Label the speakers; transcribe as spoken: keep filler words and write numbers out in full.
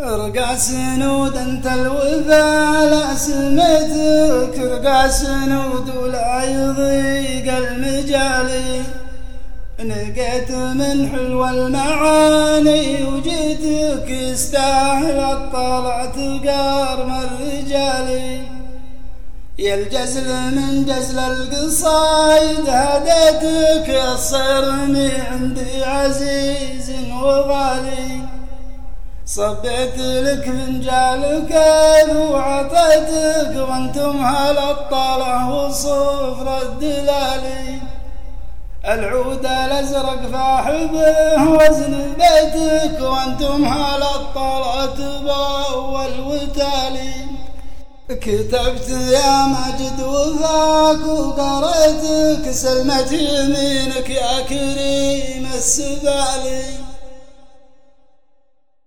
Speaker 1: رقع سنود انت الوفا لا سميتك، رقع سنود ولا يضيق المجالي. نقيت من حلوى المعاني وجيتك يستاهل الطلع تقار من رجالي. يا الجزل من جزل القصايد هديتك يا الصرمي عندي عزيز وغالي. صبيت لك فنجال كيف وعطيتك وانتم هلا الطلع وصفر الدلالي. العود الازرق فاحبه وزن بيتك وانتم هلا الطلع تبول وتالي. كتبت يا ماجد وفاك وقريتك سلمت يمينك يا كريم السبالي.